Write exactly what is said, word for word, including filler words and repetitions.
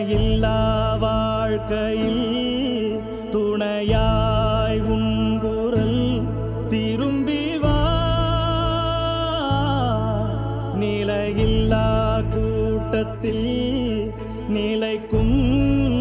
துணையில்லா வாழ்க்கையில் துணையாய் உங்குரல் திரும்பி வா. நிலையில்லா கூட்டத்தில் நிலைக்கும்